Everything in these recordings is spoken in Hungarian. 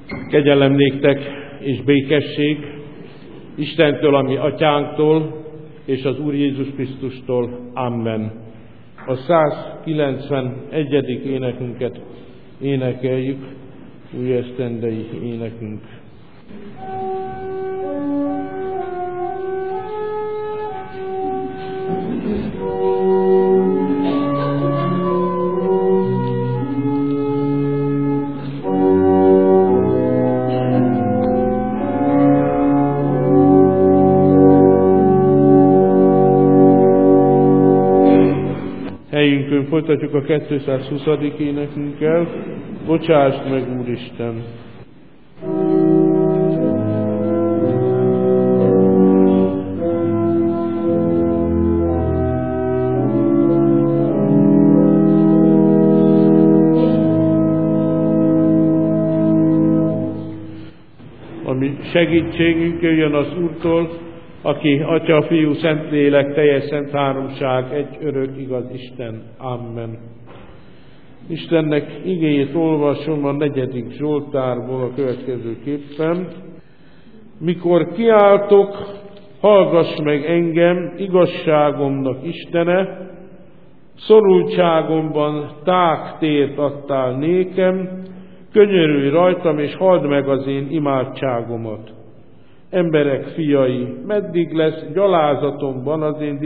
Kegyelem néktek és békesség Istentől, a mi atyánktól, és az Úr Jézus Krisztustól. Amen. A 191. énekünket énekeljük, új esztendei énekünk. Helyünkön folytatjuk a 220. énekünkkel. Bocsásd meg, Úristen! A mi segítségünk jöjjön az Úrtól, aki Atya, Fiú, Szentlélek, teljes szent háromság, egy örök igaz Isten. Amen. Istennek igéjét olvasom a 4. Zsoltárból a következőképpen. Mikor kiáltok, hallgass meg engem, igazságomnak Istene, szorultságomban tág tért adtál nékem, könyörülj rajtam, és halld meg az én imádságomat. Emberek fiai, meddig lesz gyalázatban az én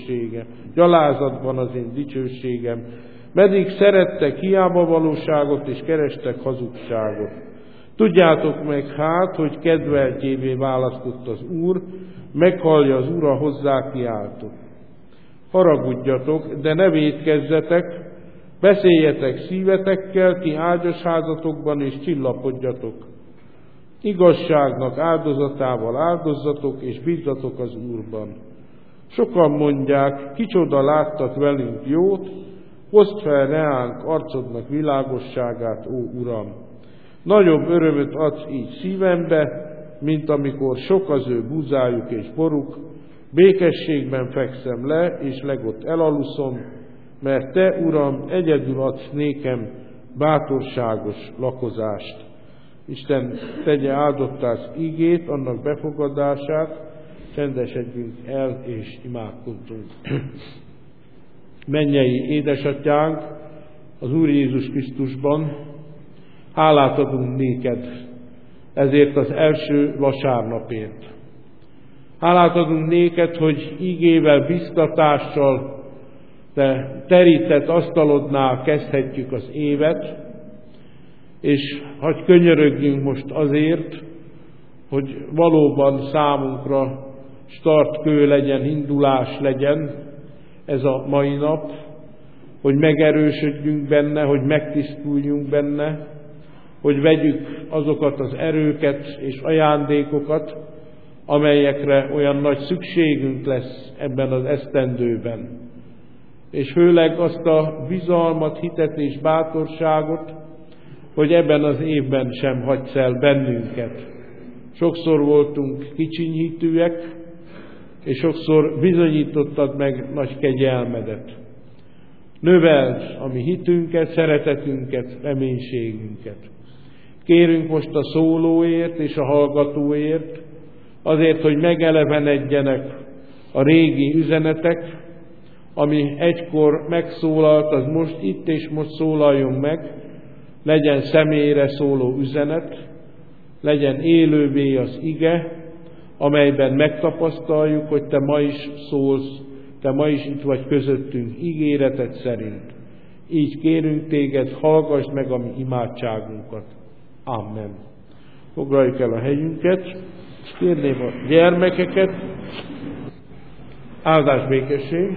dicsőségem, meddig szerettek hiába valóságot, és kerestek hazugságot. Tudjátok meg hát, hogy kedveltjévé választott az Úr, meghallja az Úr, a hozzá kiáltok. Haragudjatok, de ne vétkezzetek, beszéljetek szívetekkel, ti ágyasházatokban, és csillapodjatok. Igazságnak áldozatával áldozzatok, és bízzatok az Úrban. Sokan mondják, kicsoda láttat velünk jót, hozd fel reánk arcodnak világosságát, ó Uram. Nagyobb örömöt adsz így szívembe, mint amikor sok az ő búzájuk és boruk, békességben fekszem le, és legott elaluszom, mert te, Uram, egyedül adsz nékem bátorságos lakozást. Isten tegye áldottá az ígét, annak befogadását, csendesedjünk el és imádkozzunk. Mennyei édesatyánk, az Úr Jézus Krisztusban, hálát adunk néked ezért az első vasárnapért. Hálát adunk néked, hogy ígével, biztatással, te terített asztalodnál kezdhetjük az évet, és hadd könyörögjünk most azért, hogy valóban számunkra startkő legyen, indulás legyen ez a mai nap, hogy megerősödjünk benne, hogy megtisztuljunk benne, hogy vegyük azokat az erőket és ajándékokat, amelyekre olyan nagy szükségünk lesz ebben az esztendőben. És főleg azt a bizalmat, hitet és bátorságot, hogy ebben az évben sem hagysz el bennünket. Sokszor voltunk kicsinyhitűek, és sokszor bizonyítottad meg nagy kegyelmedet. Növeld a mi hitünket, szeretetünket, reménységünket. Kérünk most a szólóért és a hallgatóért, azért, hogy megelevenedjenek a régi üzenetek, ami egykor megszólalt, az most itt és most szólaljon meg, legyen személyre szóló üzenet, legyen élővé az ige, amelyben megtapasztaljuk, hogy te ma is szólsz, te ma is itt vagy közöttünk ígéreted szerint. Így kérünk téged, hallgass meg a mi imádságunkat. Amen. Foglaljuk el a helyünket, és kérném a gyermekeket, áldás békesség.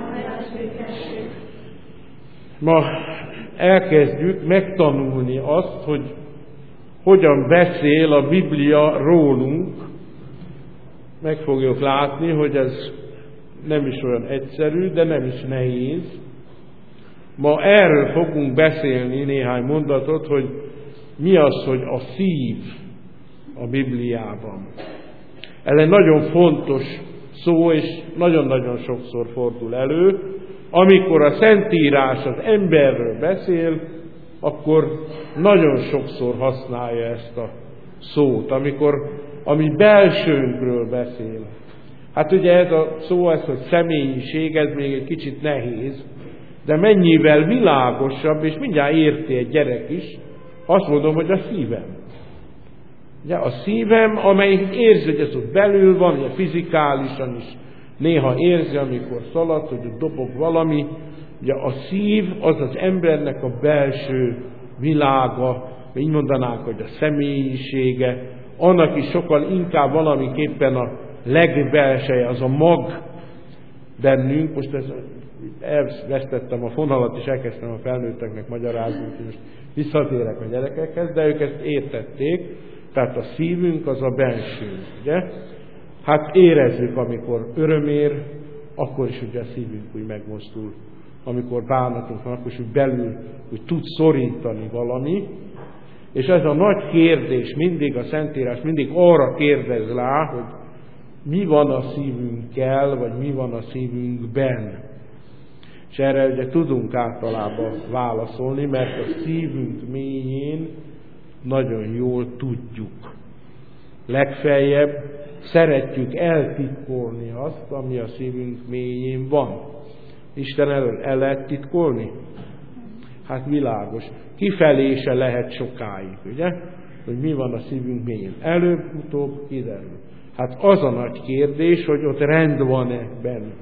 Ma elkezdjük megtanulni azt, hogy hogyan beszél a Biblia rólunk. Meg fogjuk látni, hogy ez nem is olyan egyszerű, de nem is nehéz. Ma erről fogunk beszélni néhány mondatot, hogy mi az, hogy a szív a Bibliában. Ez egy nagyon fontos szó, és nagyon-nagyon sokszor fordul elő, amikor a Szentírás az emberről beszél, akkor nagyon sokszor használja ezt a szót, ami belsőnkről beszél. Hát ugye ez a szó, ez a személyiség, ez még egy kicsit nehéz, de mennyivel világosabb, és mindjárt érti egy gyerek is, azt mondom, hogy a szívem. Ugye a szívem, amelyik érzi, hogy ez ott belül van, ugye fizikálisan is néha érzi, amikor szalad, hogy ott dobog valami. Ugye a szív az az embernek a belső világa, így mondanánk, hogy a személyisége, annak is sokkal inkább valamiképpen a legbelseje, az a mag bennünk. Most elvesztettem a fonalat, és elkezdtem a felnőtteknek magyarázni, hogy most visszatérek a gyerekekhez, de ők ezt értették. Tehát a szívünk az a benső, ugye? Hát érezzük, amikor öröm ér, akkor is ugye a szívünk úgy megmozdul. Amikor bánatunk van, akkor is úgy belül úgy tud szorítani valami. És ez a nagy kérdés, mindig a Szentírás mindig arra kérdez rá, hogy mi van a szívünkkel, vagy mi van a szívünkben. És erre ugye tudunk általában válaszolni, mert a szívünk mélyén nagyon jól tudjuk. Legfeljebb szeretjük eltitkolni azt, ami a szívünk mélyén van. Isten elől el lehet titkolni? Hát világos. Kifelé se lehet sokáig, ugye? Hogy mi van a szívünk mélyén. Előbb-utóbb kiderül. Hát az a nagy kérdés, hogy ott rend van-e benne.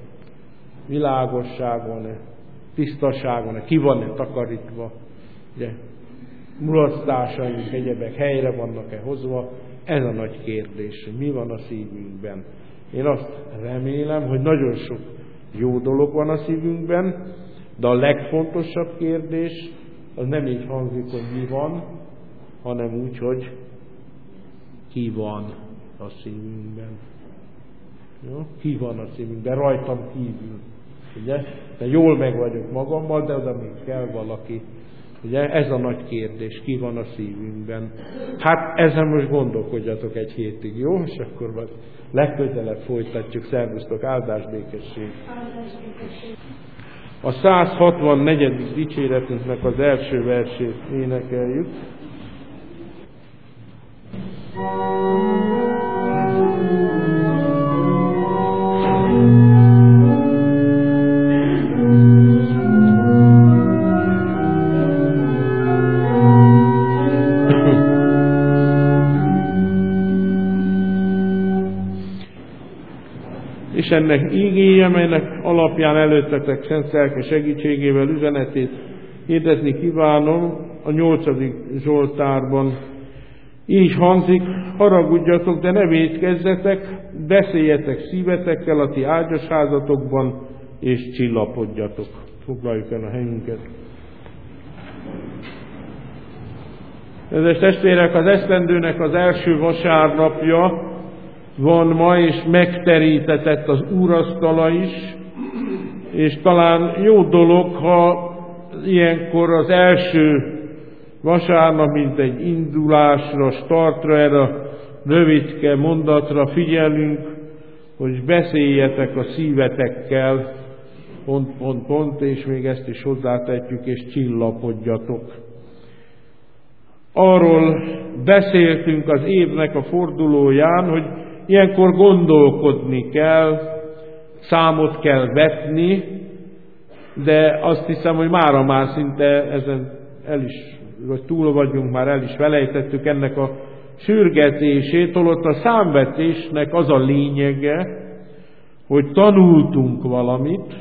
Világosság van-e? Tisztaság van-e? Ki van-e takarítva? Ugye? Mulasztásaink, egyebek helyre vannak-e hozva? Ez a nagy kérdés, hogy mi van a szívünkben. Én azt remélem, hogy nagyon sok jó dolog van a szívünkben, de a legfontosabb kérdés az nem így hangzik, hogy mi van, hanem úgy, hogy ki van a szívünkben. Jó? Ki van a szívünkben, rajtam kívül. Ugye? De jól meg vagyok magammal, de oda még kell valaki. Ugye? Ez a nagy kérdés, ki van a szívünkben. Hát ezen most gondolkodjatok egy hétig, jó? És akkor majd legközelebb folytatjuk. Szervusztok, áldás, békesség! A 164. dicséretünknek az első versét énekeljük. És ennek ígéje, melynek alapján előttetek szent lelke segítségével üzenetét hirdezni kívánom, a 8. Zsoltárban így hangzik: haragudjatok, de ne vétkezzetek, beszéljetek szívetekkel a ti ágyas házatokban, és csillapodjatok. Foglaljuk el a helyünket. Kedves testvérek, az esztendőnek az első vasárnapja van ma, és megterítetett az úrasztala is, és talán jó dolog, ha ilyenkor az első vasárnap, mint egy indulásra, startra, erre a rövidke mondatra figyelünk, hogy beszéljetek a szívetekkel, pont, és még ezt is hozzátetjük, és csillapodjatok. Arról beszéltünk az évnek a fordulóján, hogy ilyenkor gondolkodni kell, számot kell vetni, de azt hiszem, hogy mára már szinte ezen vagy túl vagyunk, már el is felejtettük ennek a sürgetését, holott a számvetésnek az a lényege, hogy tanultunk valamit,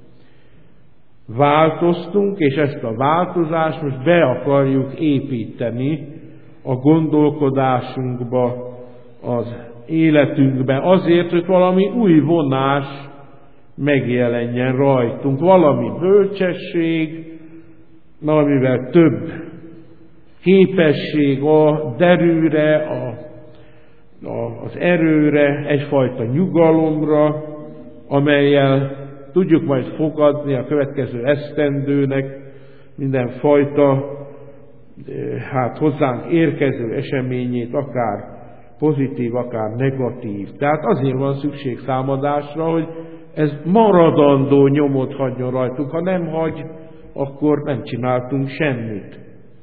változtunk, és ezt a változást most be akarjuk építeni a gondolkodásunkba, az életünkbe, azért, hogy valami új vonás megjelenjen rajtunk, valami bölcsesség, valamivel több képesség a derűre, az erőre, egyfajta nyugalomra, amellyel tudjuk majd fogadni a következő esztendőnek mindenfajta hozzánk érkező eseményét, akár pozitív, akár negatív. Tehát azért van szükség számadásra, hogy ez maradandó nyomot hagyjon rajtunk. Ha nem hagy, akkor nem csináltunk semmit.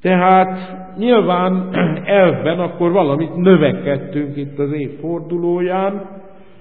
Tehát nyilván elvben akkor valamit növekedtünk itt az évfordulóján,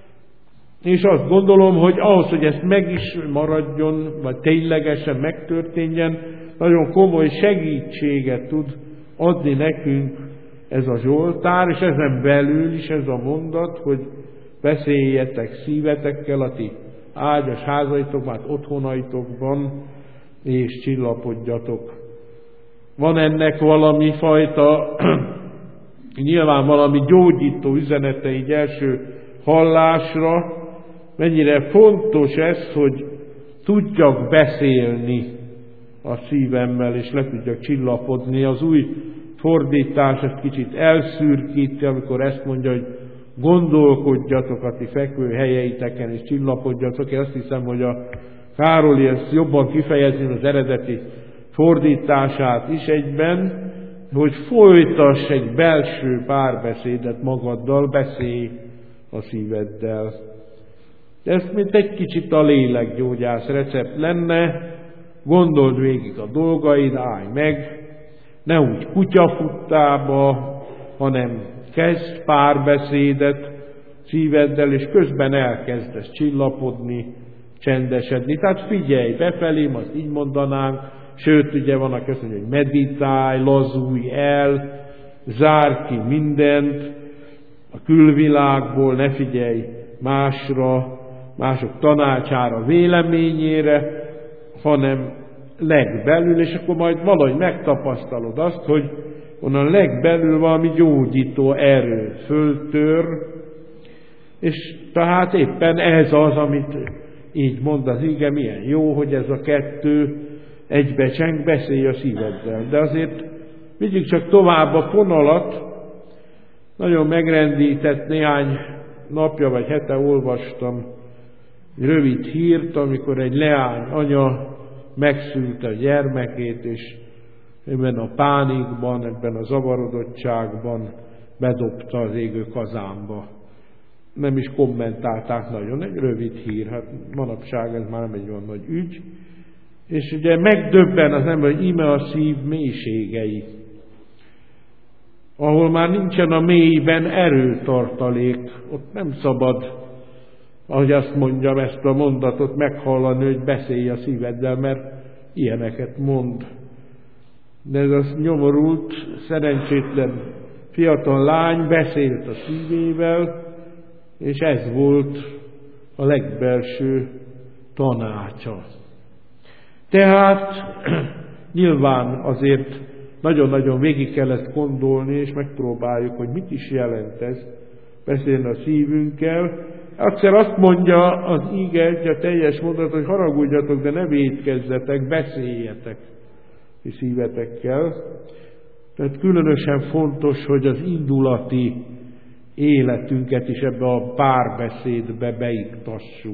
és azt gondolom, hogy ahhoz, hogy ez meg is maradjon, vagy ténylegesen megtörténjen, nagyon komoly segítséget tud adni nekünk ez a Zsoltár, és ezen belül is ez a mondat, hogy beszéljetek szívetekkel a ti ágyas házaitokban, otthonaitokban, és csillapodjatok. Van ennek valami fajta, nyilván valami gyógyító üzenete így első hallásra, mennyire fontos ez, hogy tudjak beszélni a szívemmel, és le tudjak csillapodni. Az új fordítás ezt kicsit elszürkíti, amikor ezt mondja, hogy gondolkodjatok a ti fekvő helyeiteken, és csillapodjatok. Én azt hiszem, hogy a Károli ezt jobban kifejezni az eredeti fordítását is egyben, hogy folytass egy belső párbeszédet magaddal, beszélj a szíveddel. De ez mint egy kicsit a lélekgyógyász recept lenne, gondold végig a dolgaid, állj meg, ne úgy kutyafuttába, hanem kezd párbeszédet szíveddel, és közben elkezdesz csillapodni, csendesedni. Tehát figyelj befelé, azt így mondanánk, sőt, ugye van, aki azt mondja, hogy meditálj, lazulj el, zárd ki mindent a külvilágból, ne figyelj másra, mások tanácsára, véleményére, hanem legbelül, és akkor majd valahogy megtapasztalod azt, hogy onnan legbelül valami gyógyító erő föltör, és tehát éppen ez az, amit így mond az ige, milyen jó, hogy ez a kettő egybecseng, beszélj a szíveddel. De azért vigyük csak tovább a fonalat. Nagyon megrendített, néhány napja vagy hete olvastam egy rövid hírt, amikor egy leány anya megszülte a gyermekét, és ebben a pánikban, ebben a zavarodottságban bedobta az égő kazánba. Nem is kommentálták nagyon, egy rövid hír, hát manapság ez már nem egy olyan nagy ügy. És ugye megdöbben az ember, hogy íme a szív mélységei, ahol már nincsen a mélyben erőtartalék, ott nem szabad, ahogy azt mondjam, ezt a mondatot meghallani, hogy beszélj a szíveddel, mert ilyeneket mond. De ez a nyomorult, szerencsétlen fiatal lány beszélt a szívével, és ez volt a legbelső tanácsa. Tehát nyilván azért nagyon-nagyon végig kell ezt gondolni, és megpróbáljuk, hogy mit is jelent ez, beszélni a szívünkkel. Egyszer azt mondja az ige, a teljes mondat, hogy haragudjatok, de ne vétkezzetek, beszéljetek a szívetekkel. Tehát különösen fontos, hogy az indulati életünket is ebbe a párbeszédbe beiktassuk.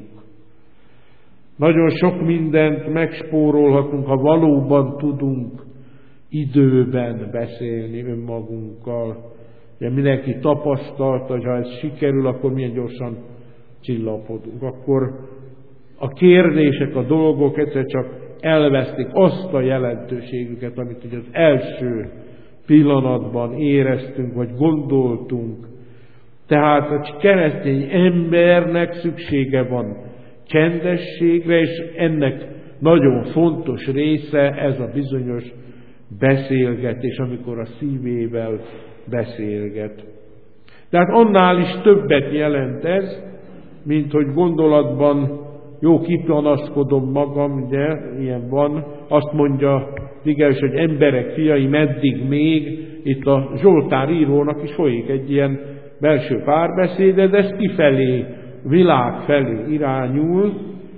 Nagyon sok mindent megspórolhatunk, ha valóban tudunk időben beszélni önmagunkkal. Ugye mindenki tapasztalta, hogy ha ez sikerül, akkor milyen gyorsan csillapodunk. Akkor a kérdések, a dolgok egyszer csak elvesztik azt a jelentőségüket, amit ugye az első pillanatban éreztünk, vagy gondoltunk. Tehát a keresztény embernek szüksége van csendességre, és ennek nagyon fontos része ez a bizonyos beszélgetés, amikor a szívével beszélget. Tehát annál is többet jelent ez, mint hogy gondolatban jó kipanaszkodom magam, ugye, ilyen van, azt mondja igaz, hogy emberek fiai, meddig még, itt a Zsoltár írónak is folyik egy ilyen belső párbeszéd, de ez kifelé, világ felé irányul,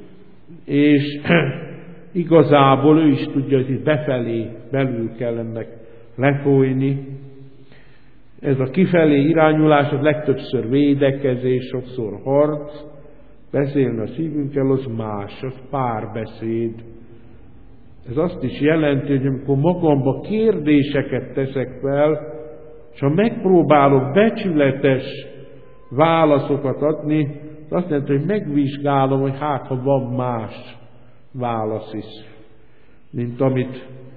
és igazából ő is tudja, hogy itt befelé, belül kell ennek lefolyni. Ez a kifelé irányulás az legtöbbször védekezés, sokszor harc, beszélni a szívünkkel, az más, az párbeszéd. Ez azt is jelenti, hogy amikor magamba kérdéseket teszek fel, és ha megpróbálok becsületes válaszokat adni, az azt jelenti, hogy megvizsgálom, hogy hát ha van más válasz is, mint amit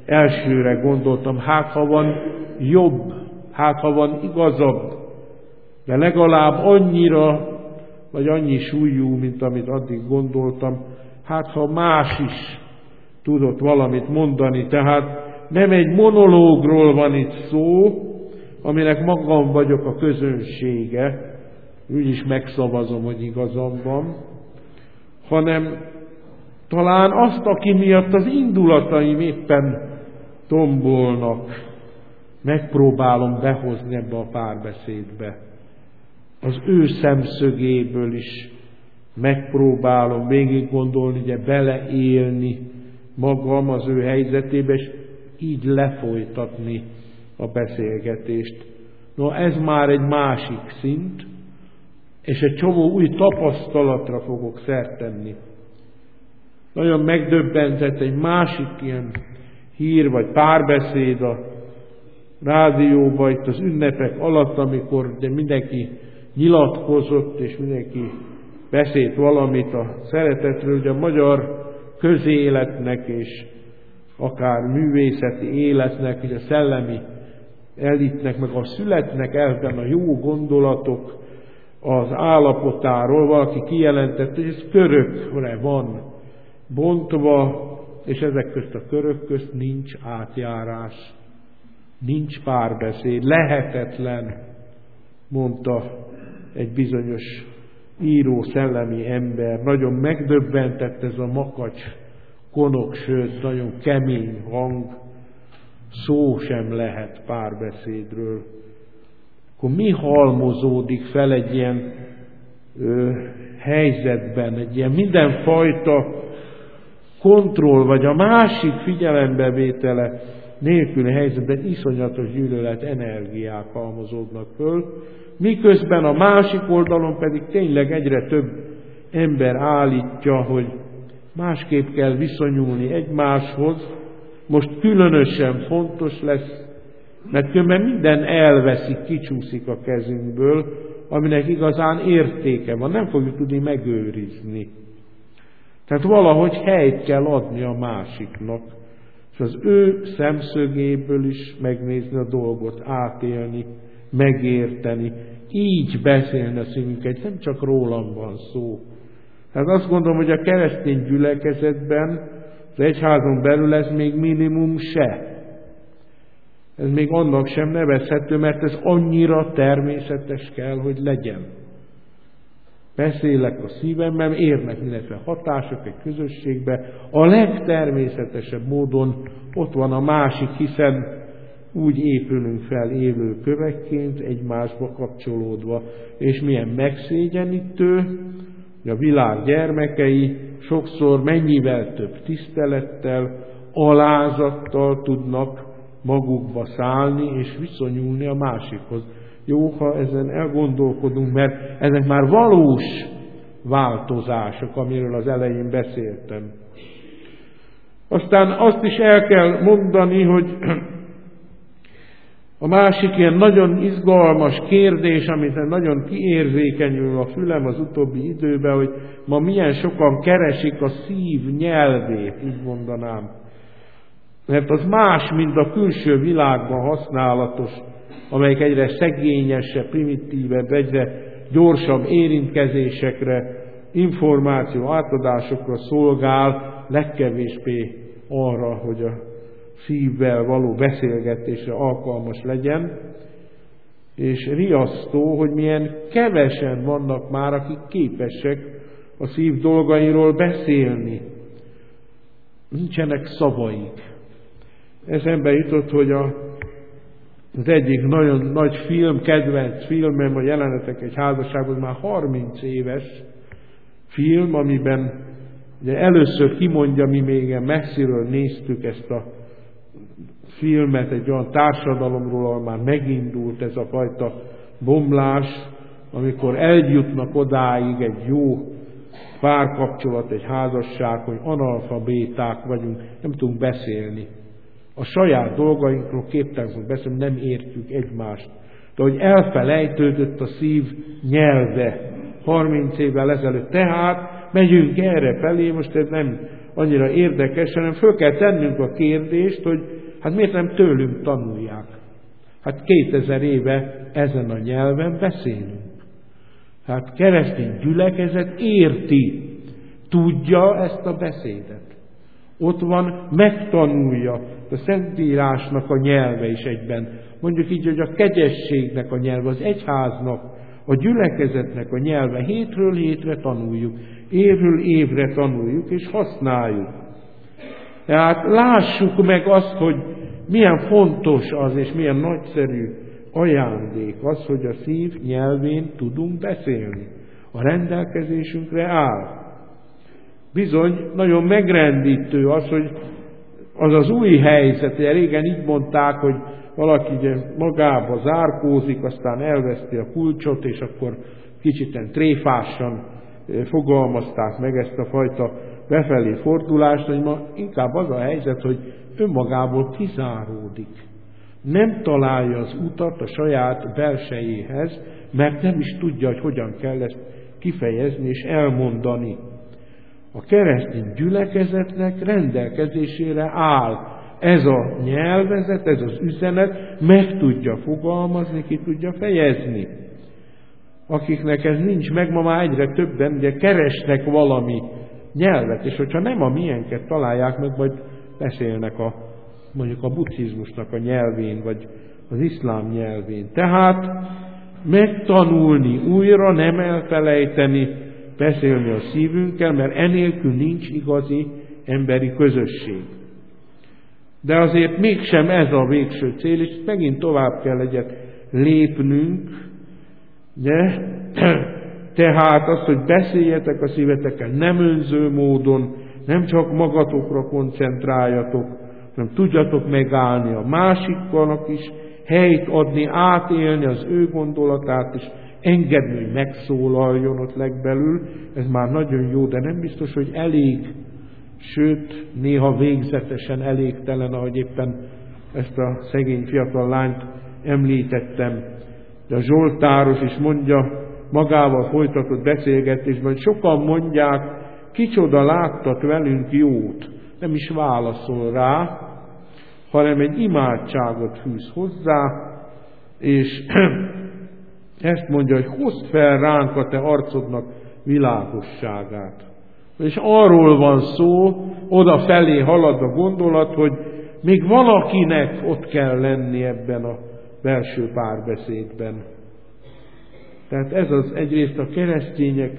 elsőre gondoltam, hát ha van jobb, hát ha van igazabb, de legalább annyira, vagy annyi súlyú, mint amit addig gondoltam, hát ha más is tudott valamit mondani, tehát nem egy monológról van itt szó, aminek magam vagyok a közönsége, úgyis megszavazom, hogy igazam van, hanem talán azt, aki miatt az indulataim éppen tombolnak, megpróbálom behozni ebbe a párbeszédbe. Az ő szemszögéből is megpróbálom végig gondolni, ugye beleélni magam az ő helyzetébe, és így lefolytatni a beszélgetést. No, ez már egy másik szint, és egy csomó új tapasztalatra fogok szert tenni. Nagyon megdöbbentett egy másik ilyen hír vagy párbeszéd a rádióban itt az ünnepek alatt, amikor de mindenki nyilatkozott, és mindenki beszélt valamit a szeretetről, hogy a magyar közéletnek és akár művészeti életnek, és a szellemi elitnek, meg a születnek elben a jó gondolatok az állapotáról. Valaki kijelentette, hogy ez körökre van bontva, és ezek közt a körök közt nincs átjárás, nincs párbeszéd, lehetetlen, mondta egy bizonyos író, szellemi ember. Nagyon megdöbbentett ez a makacs, konok, sőt, nagyon kemény hang, szó sem lehet párbeszédről. Akkor mi halmozódik fel egy ilyen helyzetben, egy ilyen mindenfajta kontroll, vagy a másik figyelembevétele nélküli helyzetben iszonyatos gyűlölet energiák halmozódnak föl, miközben a másik oldalon pedig tényleg egyre több ember állítja, hogy másképp kell viszonyulni egymáshoz, most különösen fontos lesz, mert különben minden elveszik, kicsúszik a kezünkből, aminek igazán értéke van, nem fogjuk tudni megőrizni. Tehát valahogy helyt kell adni a másiknak, és az ő szemszögéből is megnézni a dolgot, átélni, megérteni, így beszélni a szívünket, nem csak rólam van szó. Tehát azt gondolom, hogy a keresztény gyülekezetben, az egyházon belül ez még minimum se. Ez még annak sem nevezhető, mert ez annyira természetes kell, hogy legyen. Beszélek a szívemben, érnek mindenféle hatások egy közösségbe, a legtermészetesebb módon ott van a másik, hiszen úgy épülünk fel élő kövekként, egymásba kapcsolódva, és milyen megszégyenítő, hogy a világ gyermekei sokszor mennyivel több tisztelettel, alázattal tudnak magukba szállni és viszonyulni a másikhoz. Jó, ha ezen elgondolkodunk, mert ezek már valós változások, amiről az elején beszéltem. Aztán azt is el kell mondani, hogy a másik ilyen nagyon izgalmas kérdés, amit nagyon kiérzékenyül a fülem az utóbbi időben, hogy ma milyen sokan keresik a szív nyelvét, így mondanám. Mert az más, mint a külső világban használatos, amelyik egyre szegényesebb, primitívebb, egyre gyorsabb érintkezésekre, információ átadásokra szolgál, legkevésbé arra, hogy a szívvel való beszélgetésre alkalmas legyen, és riasztó, hogy milyen kevesen vannak már, akik képesek a szív dolgairól beszélni. Nincsenek szavaik. Eszembe jutott, hogy az egyik nagyon nagy film, kedvenc filmem, a Jelenetek egy házasságban, már 30 éves film, amiben ugye először kimondja, mi még messziről néztük ezt a filmet, egy olyan társadalomról, ahol már megindult ez a fajta bomlás, amikor eljutnak odáig egy jó párkapcsolat, egy házasság, hogy analfabéták vagyunk, nem tudunk beszélni. A saját dolgainkról képtelenek beszélni, nem értjük egymást. De hogy elfelejtődött a szív nyelve 30 évvel ezelőtt. Tehát megyünk erre felé, most ez nem annyira érdekes, hanem föl kell tennünk a kérdést, hogy hát miért nem tőlünk tanulják. Hát 2000 éve ezen a nyelven beszélünk. Hát keresztény gyülekezet érti, tudja ezt a beszédet. Ott van, megtanulja a Szentírásnak a nyelve is egyben. Mondjuk így, hogy a kegyességnek a nyelve, az egyháznak, a gyülekezetnek a nyelve. Hétről hétre tanuljuk, évről évre tanuljuk és használjuk. Tehát lássuk meg azt, hogy milyen fontos az, és milyen nagyszerű ajándék az, hogy a szív nyelvén tudunk beszélni. A rendelkezésünkre áll. Bizony, nagyon megrendítő az, hogy az az új helyzet, ugye régen így mondták, hogy valaki ugye magába zárkózik, aztán elveszti a kulcsot, és akkor kicsit tréfásan fogalmazták meg ezt a fajta befelé fordulást, hogy ma inkább az a helyzet, hogy önmagából kizáródik. Nem találja az utat a saját belsejéhez, mert nem is tudja, hogy hogyan kell ezt kifejezni és elmondani. A keresztény gyülekezetnek rendelkezésére áll ez a nyelvezet, ez az üzenet, meg tudja fogalmazni, ki tudja fejezni. Akiknek ez nincs meg, ma már egyre többen, ugye keresnek valami nyelvet, és hogyha nem a miénket találják meg, vagy beszélnek mondjuk a buddhizmusnak a nyelvén, vagy az iszlám nyelvén. Tehát megtanulni újra, nem elfelejteni, beszélni a szívünkkel, mert enélkül nincs igazi emberi közösség. De azért mégsem ez a végső cél, és megint tovább kell egyet lépnünk, de tehát az, hogy beszéljetek a szívetekkel nem önző módon, nem csak magatokra koncentráljatok, hanem tudjatok megállni a másiknak is, helyt adni, átélni az ő gondolatát is, engedni, hogy megszólaljon ott legbelül, ez már nagyon jó, de nem biztos, hogy elég, sőt, néha végzetesen elégtelen, ahogy éppen ezt a szegény fiatal lányt említettem. De a zsoltáros is mondja magával folytatott beszélgetésben, hogy sokan mondják, kicsoda láttat velünk jót, nem is válaszol rá, hanem egy imádságot fűz hozzá, és ezt mondja, hogy hozd fel ránk a te arcodnak világosságát. És arról van szó, odafelé halad a gondolat, hogy még valakinek ott kell lenni ebben a belső párbeszédben. Tehát ez az egyrészt a keresztények,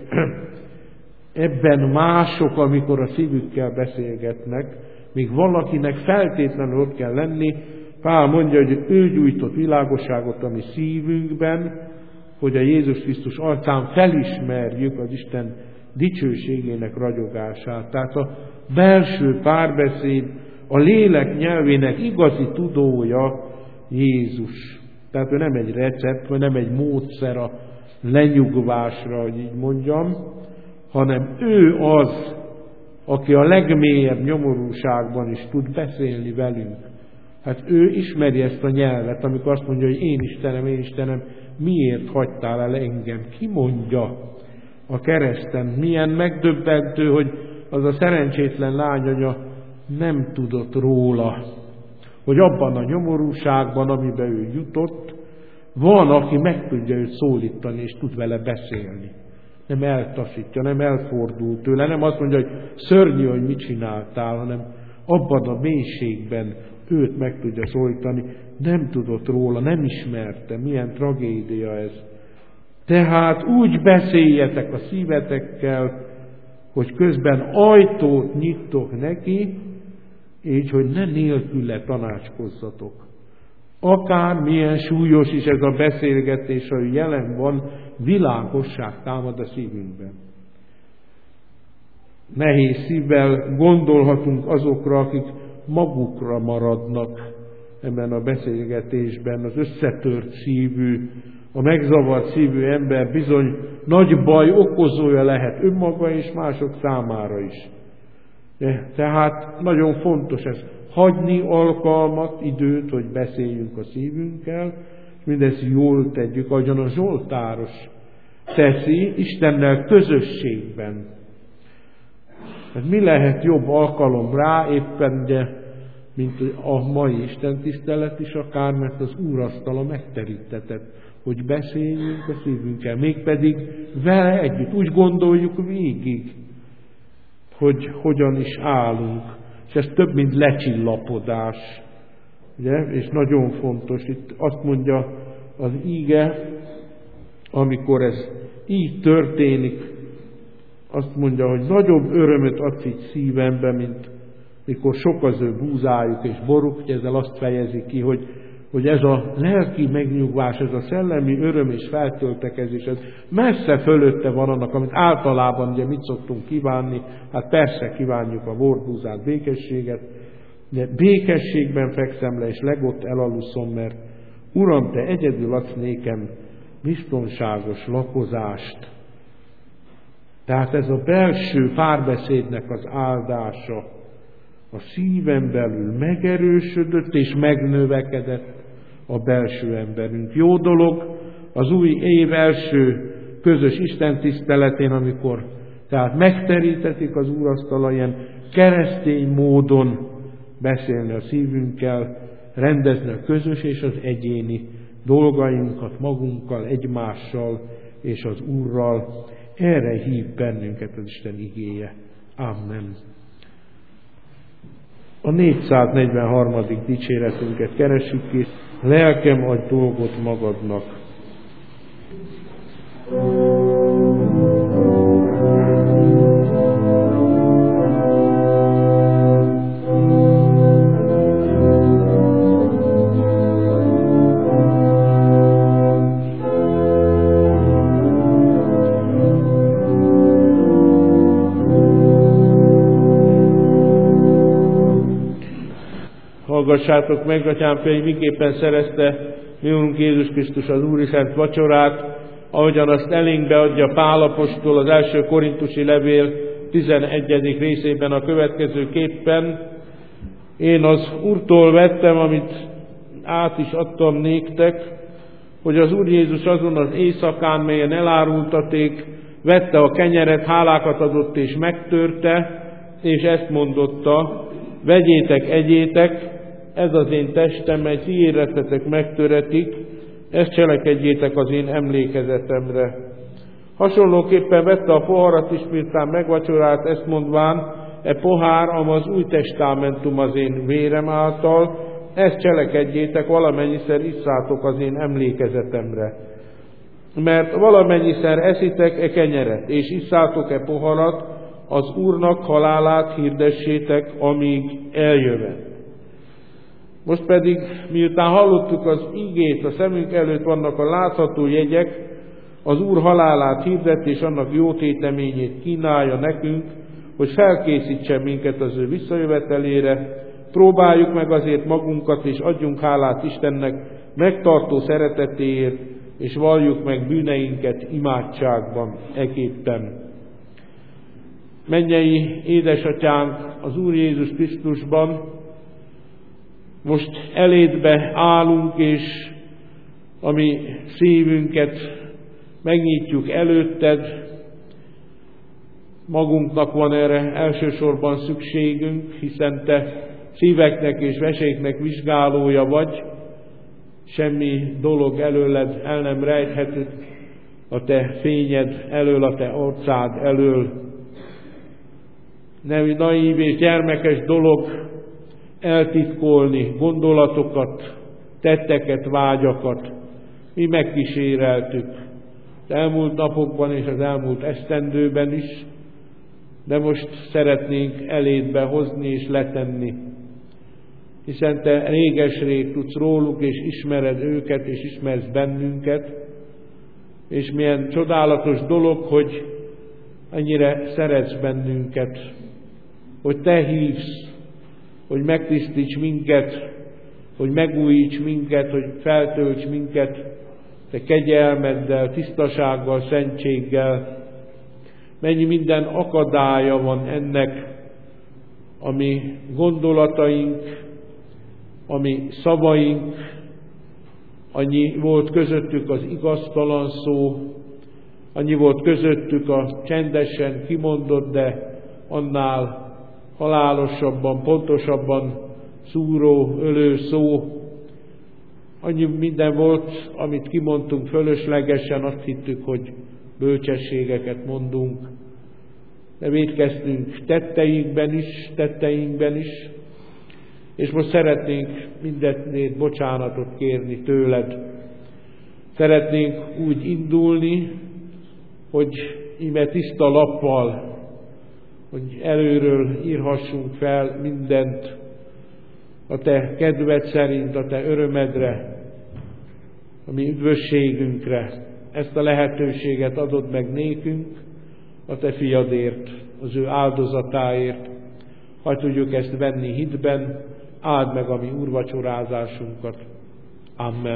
ebben mások, amikor a szívükkel beszélgetnek, még valakinek feltétlenül ott kell lenni. Pál mondja, hogy ő gyújtott világosságot a mi szívünkben, hogy a Jézus Krisztus arcán felismerjük az Isten dicsőségének ragyogását. Tehát a belső párbeszéd, a lélek nyelvének igazi tudója Jézus. Tehát ő nem egy recept, vagy nem egy módszer a lenyugvásra, hogy így mondjam, hanem ő az, aki a legmélyebb nyomorúságban is tud beszélni velünk. Hát ő ismeri ezt a nyelvet, amikor azt mondja, hogy én Istenem, miért hagytál el engem? Ki mondja a kereszten? Milyen megdöbbentő, hogy az a szerencsétlen lányanya nem tudott róla, hogy abban a nyomorúságban, amiben ő jutott, van, aki meg tudja őt szólítani, és tud vele beszélni. Nem eltaszítja, nem elfordul tőle, nem azt mondja, hogy szörnyű, hogy mit csináltál, hanem abban a mélységben őt meg tudja szólítani. Nem tudott róla, nem ismerte, milyen tragédia ez. Tehát úgy beszéljetek a szívetekkel, hogy közben ajtót nyittok neki, így, hogy ne nélküle tanácskozzatok. Akár milyen súlyos is ez a beszélgetés, ahogy jelen van, világosság támad a szívünkben. Nehéz szívvel gondolhatunk azokra, akik magukra maradnak ebben a beszélgetésben. Az összetört szívű, a megzavart szívű ember bizony nagy baj okozója lehet önmaga és mások számára is. Tehát nagyon fontos ez, hagyni alkalmat, időt, hogy beszéljünk a szívünkkel, és mindezt jól tegyük, ahogyan a zsoltáros teszi, Istennel közösségben. Hát mi lehet jobb alkalom rá, éppen ugye, mint a mai istentisztelet is akár, mert az úrasztala megterítetett, hogy beszéljünk a szívünkkel, mégpedig vele együtt, úgy gondoljuk végig, hogy hogyan is állunk. És ez több, mint lecsillapodás. Ugye? És nagyon fontos, itt azt mondja az íge, amikor ez így történik, azt mondja, hogy nagyobb örömöt adsz így szívembe, mint mikor sok az ő búzájuk és boruk, hogy ezzel azt fejezi ki, hogy ez a lelki megnyugvás, ez a szellemi öröm és feltöltekezés, ez messze fölötte van annak, amit általában ugye mit szoktunk kívánni, hát persze kívánjuk a borbúzát, békességet, de békességben fekszem le, és legott elaluszom, mert Uram, Te egyedül adsz nékem biztonságos lakozást. Tehát ez a belső párbeszédnek az áldása a szíven belül megerősödött és megnövekedett a belső emberünk. Jó dolog az új év első közös istentiszteletén, amikor tehát megterítetik az úrasztala, ilyen keresztény módon beszélni a szívünkkel, rendezni a közös és az egyéni dolgainkat magunkkal, egymással és az Úrral. Erre hív bennünket az Isten igéje. Amen. A 443. dicséretünket keressük ki. Lelkem, adj dolgot magadnak. Hallgassátok meg, atyám, hogy miképpen szerezte mi Úrunk Jézus Krisztus az Úri Szent Vacsorát, ahogyan azt elénk beadja Pál apostol az első korintusi levél 11. részében a következőképpen. Én az Úrtól vettem, amit át is adtam néktek, hogy az Úr Jézus azon az éjszakán, melyen elárultaték, vette a kenyeret, hálákat adott és megtörte, és ezt mondotta: vegyétek, egyétek, ez az én testem, mely ti érettetek megtöretik, ezt cselekedjétek az én emlékezetemre. Hasonlóképpen vette a poharat is, miután megvacsorált, ezt mondván: e pohár, amaz új testamentum az én vérem által, ezt cselekedjétek, valamennyiszer isszátok az én emlékezetemre. Mert valamennyiszer eszitek e kenyeret, és isszátok e poharat, az Úrnak halálát hirdessétek, amíg eljövet. Most pedig, miután hallottuk az igét, a szemünk előtt vannak a látható jegyek, az Úr halálát hirdet és annak jó téteményét kínálja nekünk, hogy felkészítsen minket az ő visszajövetelére, próbáljuk meg azért magunkat, és adjunk hálát Istennek megtartó szeretetéért, és valljuk meg bűneinket imádságban eképpen. Mennyei édesatyánk, az Úr Jézus Krisztusban, most elédbe állunk, és a mi szívünket megnyitjuk előtted. Magunknak van erre elsősorban szükségünk, hiszen te szíveknek és veséknek vizsgálója vagy, semmi dolog előled el nem rejthető, a te fényed elől, a te arcád elől. Nem naív és gyermekes dolog eltitkolni gondolatokat, tetteket, vágyakat. Mi megkíséreltük az elmúlt napokban és az elmúlt esztendőben is, de most szeretnénk elédbe hozni és letenni. Hiszen te réges-rég tudsz róluk, és ismered őket, és ismersz bennünket, és milyen csodálatos dolog, hogy ennyire szeretsz bennünket, hogy te hívsz, hogy megtisztíts minket, hogy megújíts minket, hogy feltölts minket te kegyelmeddel, tisztasággal, szentséggel. Mennyi minden akadálya van ennek, a mi gondolataink, a mi szavaink, annyi volt közöttük az igaztalan szó, annyi volt közöttük a csendesen kimondott, de annál halálosabban, pontosabban szúró, ölő szó. Annyi minden volt, amit kimondtunk fölöslegesen, azt hittük, hogy bölcsességeket mondunk. De vétkeztünk tetteinkben is, és most szeretnénk mindenért bocsánatot kérni tőled. Szeretnénk úgy indulni, hogy íme tiszta lappal, hogy előről írhassunk fel mindent a te kedved szerint, a te örömedre, a mi üdvösségünkre. Ezt a lehetőséget adod meg nékünk, a te fiadért, az ő áldozatáért. Ha tudjuk ezt venni hitben, áld meg a mi úrvacsorázásunkat. Amen.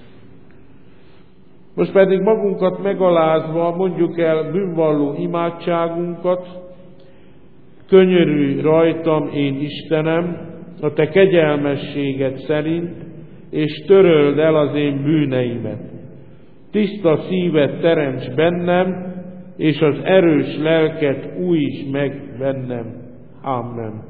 Most pedig magunkat megalázva mondjuk el bűnvalló imádságunkat. Könyörülj rajtam, én Istenem, a te kegyelmességed szerint, és töröld el az én bűneimet. Tiszta szívet teremts bennem, és az erős lelket újíts meg bennem. Amen.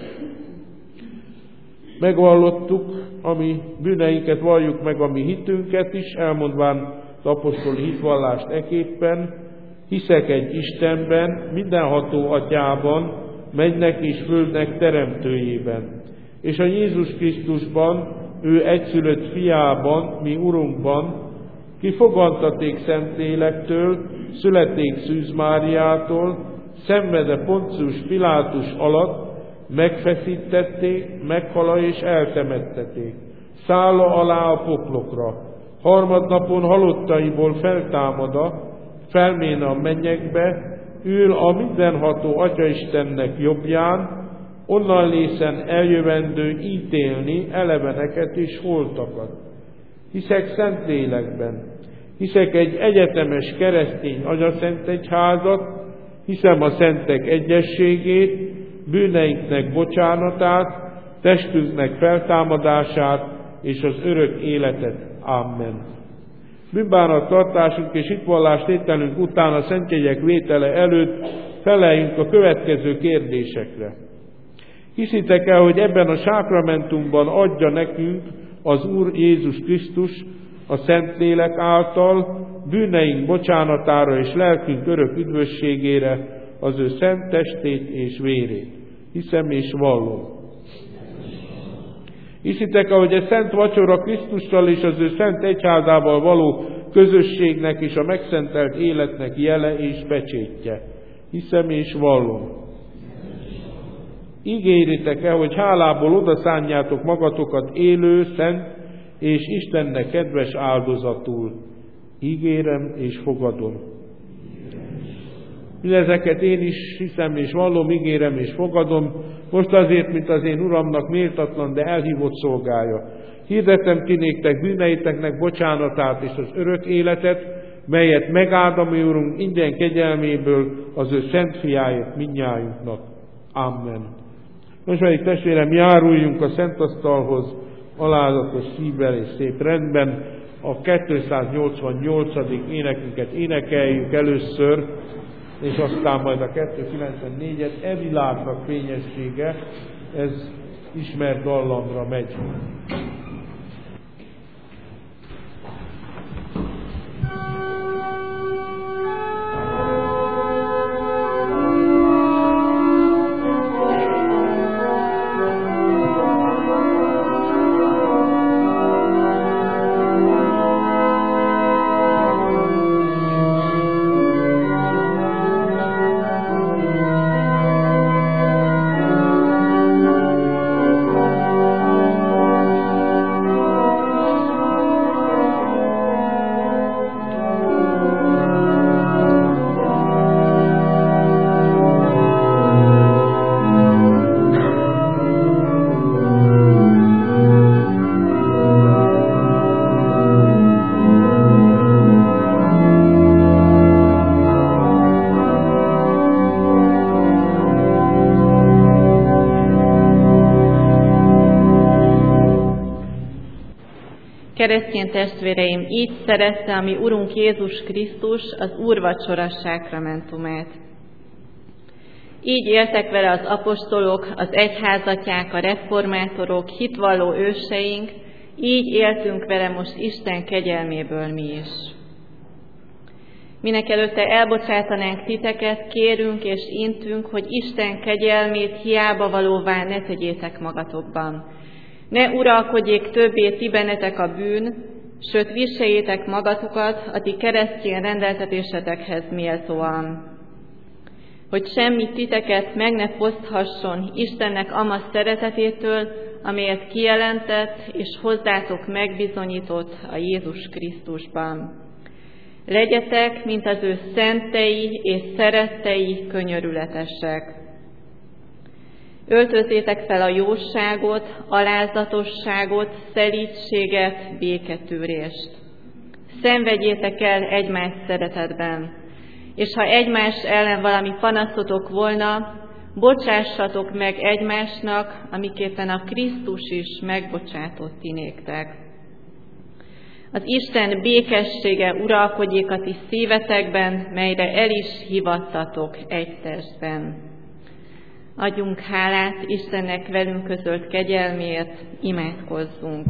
Megvallottuk a mi bűneinket, valljuk meg a mi hitünket is, elmondván az apostoli hitvallást eképpen. Hiszek egy Istenben, mindenható Atyában, mennek és földnek teremtőjében, és a Jézus Krisztusban, ő egyszülött fiában, mi Urunkban, ki fogantaték Szentlélektől, születték Szűz Máriától, szenvede Poncius Pilátus alatt, megfeszítették, meghala és eltemetteték, szálla alá a poklokra, harmadnapon halottaiból feltámada, felméne a mennyekbe, ül a mindenható Atya-Istennek jobbján, onnan lészen eljövendő ítélni eleveneket és holtakat. Hiszek Szentlélekben, hiszek egy egyetemes keresztény anyaszent egyházat, hiszem a szentek egyességét, bűneinknek bocsánatát, testünknek feltámadását és az örök életet. Amen. Bűnbánat tartásunk és hitvallás tételünk után a szentjegyek vétele előtt feleljünk a következő kérdésekre. Hiszitek el, hogy ebben a sákramentumban adja nekünk az Úr Jézus Krisztus a Szentlélek által bűneink bocsánatára és lelkünk örök üdvösségére az ő szent testét és vérét. Hiszem és vallom. Hiszitek, ahogy a szent vacsora Krisztussal és az ő szent egyházával való közösségnek és a megszentelt életnek jele és pecsétje. Hiszem és vallom. Ígéritek el, hogy hálából odaszánjátok magatokat élő, szent és Istennek kedves áldozatul. Ígérem és fogadom. Mindezeket én is hiszem és vallom, ígérem és fogadom, most azért, mint az én Uramnak méltatlan, de elhívott szolgája. Hirdetem ki néktek bűneiteknek bocsánatát és az örök életet, melyet megáld a mi Urunk ingyen kegyelméből az ő szent fiáért mindnyájunknak. Amen. Most pedig testvérem, járuljunk a szentasztalhoz alázatos szívvel és szép rendben. A 288. énekünket énekeljük először, és aztán majd a 294-et, e világnak fényessége, ez ismert dallamra megy. Keresztény testvéreim, így szerezte a mi Urunk Jézus Krisztus az úrvacsora sákramentumát. Így éltek vele az apostolok, az egyházatják, a reformátorok, hitvalló őseink, így éltünk vele most Isten kegyelméből mi is. Mindenekelőtte elbocsátanánk titeket, kérünk és intünk, hogy Isten kegyelmét hiába valóvá ne tegyétek magatokban. Ne uralkodjék többé ti bennetek a bűn, sőt viseljétek magatokat a ti keresztény rendeltetésetekhez méltóan. Hogy semmi titeket meg ne foszthasson Istennek ama szeretetétől, amelyet kijelentett és hozzátok megbizonyított a Jézus Krisztusban. Legyetek, mint az ő szentei és szerettei könyörületesek. Öltözzétek fel a jóságot, alázatosságot, szelídséget, béketűrést. Szenvedjétek el egymás szeretetben, és ha egymás ellen valami panaszotok volna, bocsássatok meg egymásnak, amiképpen a Krisztus is megbocsátott ti néktek. Az Isten békessége uralkodjék a ti szívetekben, melyre el is hivattatok egy testben. Adjunk hálát Istennek velünk közölt kegyelmért, imádkozzunk.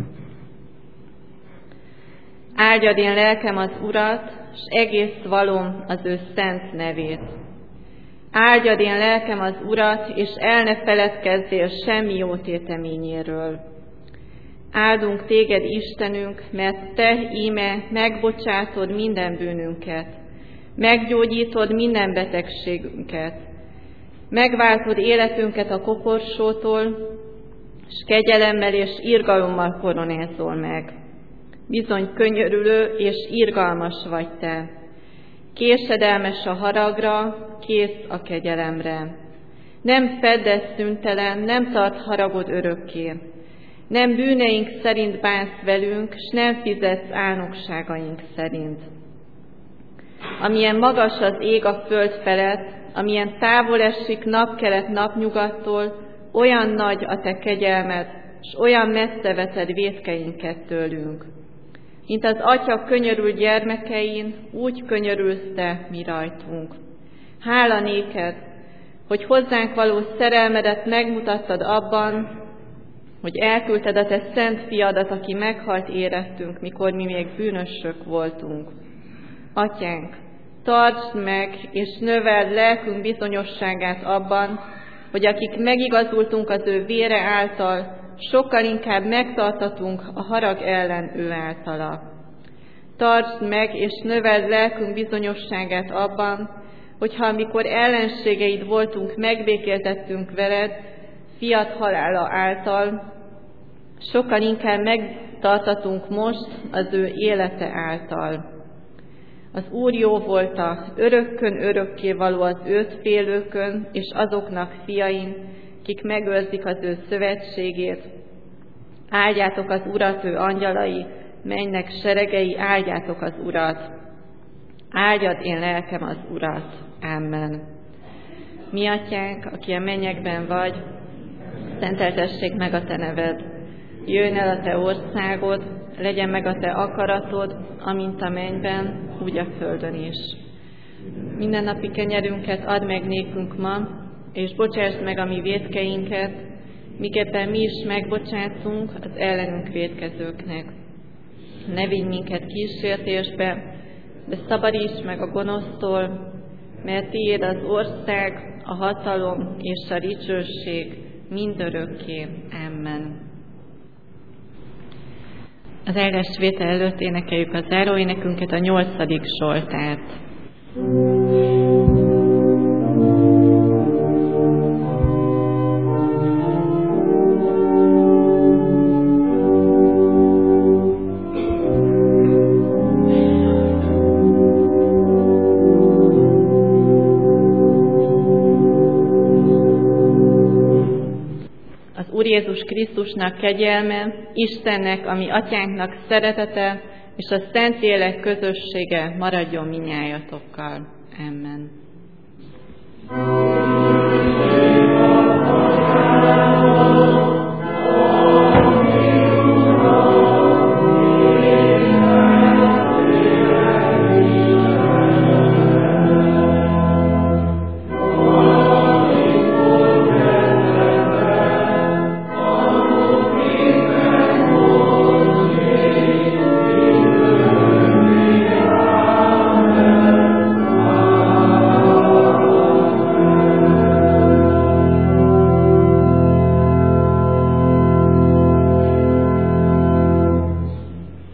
Áldjad én lelkem az Urat, s egész valóm az ő szent nevét. Áldjad én lelkem az Urat, és el ne feledkezzél semmi jó téteményéről. Áldunk téged, Istenünk, mert te íme megbocsátod minden bűnünket, meggyógyítod minden betegségünket, megváltod életünket a koporsótól, s kegyelemmel és irgalommal koronázol meg. Bizony könyörülő és irgalmas vagy te. Késedelmes a haragra, kész a kegyelemre. Nem feddesz szüntelen, nem tart haragod örökké. Nem bűneink szerint bánsz velünk, s nem fizetsz álnokságaink szerint. Amilyen magas az ég a föld felett, amilyen távol esik napkelet napnyugattól, olyan nagy a te kegyelmed, s olyan messze veted vétkeinket tőlünk. Mint az Atya könyörül gyermekein, úgy könyörülsz te mi rajtunk. Hála néked, hogy hozzánk való szerelmedet megmutattad abban, hogy elküldted a te szent fiadat, aki meghalt érettünk, mikor mi még bűnösök voltunk. Atyánk, tartsd meg és növeld lelkünk bizonyosságát abban, hogy akik megigazultunk az ő vére által, sokkal inkább megtartatunk a harag ellen ő általa. Tartsd meg és növeld lelkünk bizonyosságát abban, hogyha amikor ellenségeid voltunk, megbékéltettünk veled, fiad halála által, sokkal inkább megtartatunk most az ő élete által. Az Úr jó volta, örökkön örökké való az őt félőkön, és azoknak fiain, kik megőrzik az ő szövetségét. Áldjátok az Urat, ő angyalai, mennek seregei, áldjátok az Urat. Áldjad én lelkem az Urat. Amen. Mi atyánk, aki a mennyekben vagy, szenteltessék meg a te neved. Jöjjön el a te országod, legyen meg a te akaratod, amint a mennyben, úgy a földön is. Mindennapi kenyerünket add meg nékünk ma, és bocsásd meg a mi vétkeinket, miképpen mi is megbocsátszunk az ellenünk vétkezőknek. Ne vigy minket kísértésbe, de szabadíts meg a gonosztól, mert tiéd az ország, a hatalom és a dicsőség mindörökké. Amen. Az áldásvétel előtt énekeljük a záróénekünket, a 8. Zsoltárt. Úr Jézus Krisztusnak kegyelme, Istennek, ami Atyánknak szeretete, és a Szentlélek közössége maradjon minnyájatokkal. Amen.